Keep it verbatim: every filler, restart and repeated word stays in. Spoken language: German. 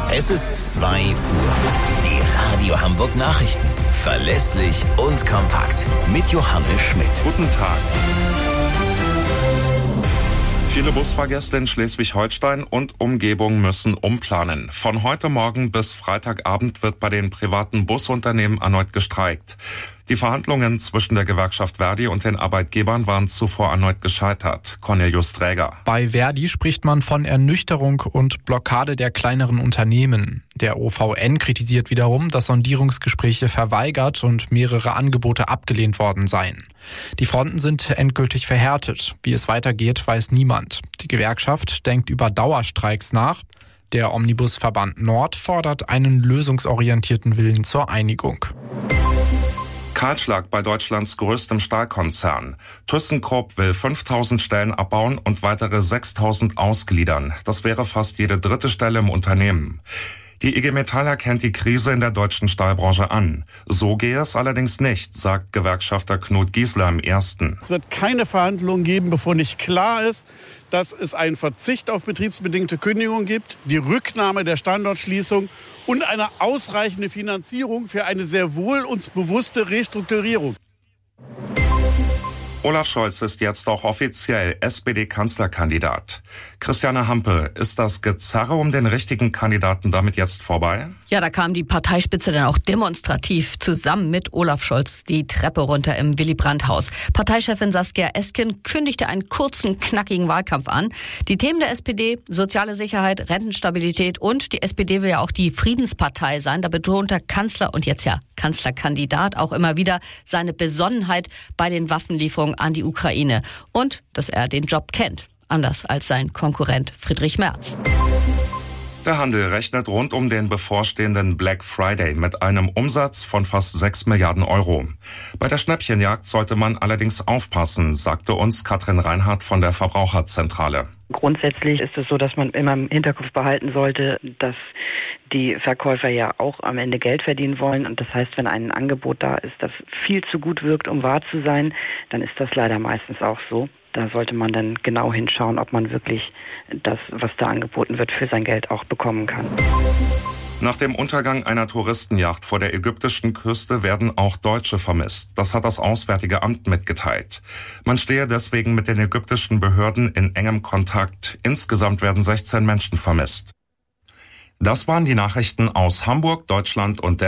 Es ist zwei Uhr. Die Radio Hamburg Nachrichten. Verlässlich und kompakt. Mit Johannes Schmidt. Guten Tag. Viele Busfahrgäste in Schleswig-Holstein und Umgebung müssen umplanen. Von heute Morgen bis Freitagabend wird bei den privaten Busunternehmen erneut gestreikt. Die Verhandlungen zwischen der Gewerkschaft Verdi und den Arbeitgebern waren zuvor erneut gescheitert. Cornelius Träger. Bei Verdi spricht man von Ernüchterung und Blockade der kleineren Unternehmen. Der O V N kritisiert wiederum, dass Sondierungsgespräche verweigert und mehrere Angebote abgelehnt worden seien. Die Fronten sind endgültig verhärtet. Wie es weitergeht, weiß niemand. Die Gewerkschaft denkt über Dauerstreiks nach. Der Omnibusverband Nord fordert einen lösungsorientierten Willen zur Einigung. Kahlschlag bei Deutschlands größtem Stahlkonzern. ThyssenKrupp will fünftausend Stellen abbauen und weitere sechstausend ausgliedern. Das wäre fast jede dritte Stelle im Unternehmen. Die I G Metall erkennt die Krise in der deutschen Stahlbranche an. So gehe es allerdings nicht, sagt Gewerkschafter Knut Giesler im Ersten. Es wird keine Verhandlungen geben, bevor nicht klar ist, dass es einen Verzicht auf betriebsbedingte Kündigung gibt, die Rücknahme der Standortschließung und eine ausreichende Finanzierung für eine sehr wohl uns bewusste Restrukturierung. Olaf Scholz ist jetzt auch offiziell S P D-Kanzlerkandidat. Christiane Hampe, ist das Gezerre um den richtigen Kandidaten damit jetzt vorbei? Ja, da kam die Parteispitze dann auch demonstrativ zusammen mit Olaf Scholz die Treppe runter im Willy-Brandt-Haus. Parteichefin Saskia Esken kündigte einen kurzen, knackigen Wahlkampf an. Die Themen der S P D, soziale Sicherheit, Rentenstabilität und die S P D will ja auch die Friedenspartei sein. Da betont der Kanzler und jetzt ja Kanzlerkandidat auch immer wieder seine Besonnenheit bei den Waffenlieferungen an die Ukraine und dass er den Job kennt, anders als sein Konkurrent Friedrich Merz. Der Handel rechnet rund um den bevorstehenden Black Friday mit einem Umsatz von fast sechs Milliarden Euro. Bei der Schnäppchenjagd sollte man allerdings aufpassen, sagte uns Katrin Reinhardt von der Verbraucherzentrale. Grundsätzlich ist es so, dass man immer im Hinterkopf behalten sollte, dass die Verkäufer ja auch am Ende Geld verdienen wollen. Und das heißt, wenn ein Angebot da ist, das viel zu gut wirkt, um wahr zu sein, dann ist das leider meistens auch so. Da sollte man dann genau hinschauen, ob man wirklich das, was da angeboten wird, für sein Geld auch bekommen kann. Nach dem Untergang einer Touristenjacht vor der ägyptischen Küste werden auch Deutsche vermisst. Das hat das Auswärtige Amt mitgeteilt. Man stehe deswegen mit den ägyptischen Behörden in engem Kontakt. Insgesamt werden sechzehn Menschen vermisst. Das waren die Nachrichten aus Hamburg, Deutschland und der